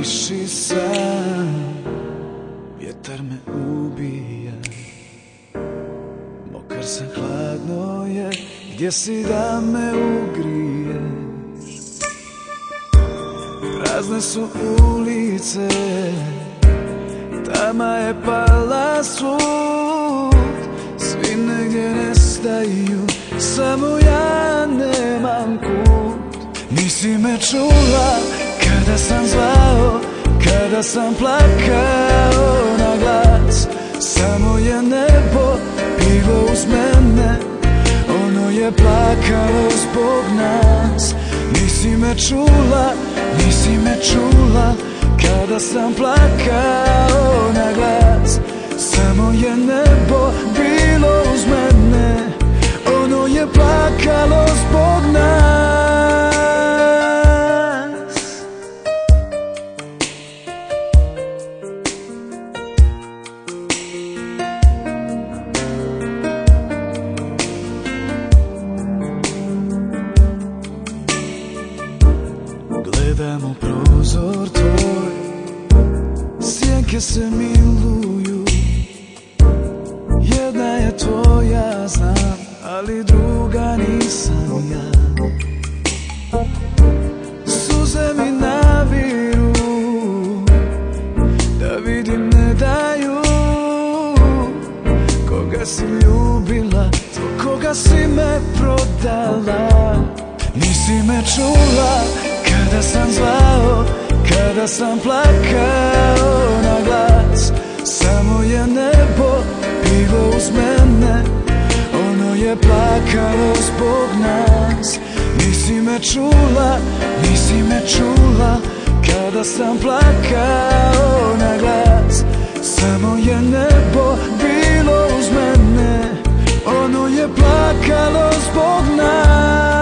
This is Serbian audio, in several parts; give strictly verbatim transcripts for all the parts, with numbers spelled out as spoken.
Piši sam, vjetar me ubija, mokar sam, hladno je, gdje si da me ugriješ? Prazne su ulice, tama je pala svud, svi negdje nestaju, samo ja nemam kud. Nisi me čula kada sam zvao, kada sam plakao na glas, samo je nebo bilo uz mene, ono je plakalo zbog nas. Nisi me čula, nisi me čula kada sam plakao na glas, samo je nebo bilo uz mene, ono je plakalo zbog nas. Gledam u prozor tvoj, sjenke se miluju, jedna je tvoja, znam, ali druga nisam ja. Suze mi naviru, da vidim ne daju, koga si ljubila, koga si me prodala. Nisi me čula kada sam zvao, kada sam plakao na glas, samo je nebo bilo uz mene, ono je plakalo zbog nas. Nisi me čula, nisi me čula kada sam plakao na glas, samo je nebo bilo uz mene, ono je plakalo zbog nas.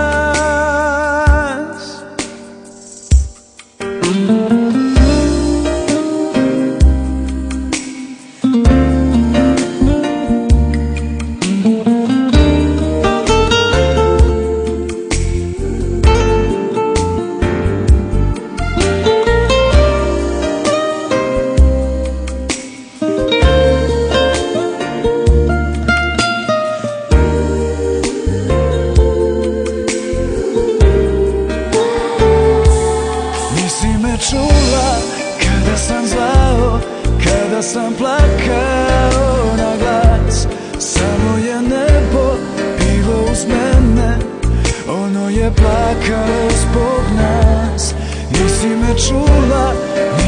Čula kada sam zvao, kada sam plakao na glas, samo je nebo bilo uz mene, ono je plakalo zbog nas. Nisi me čula,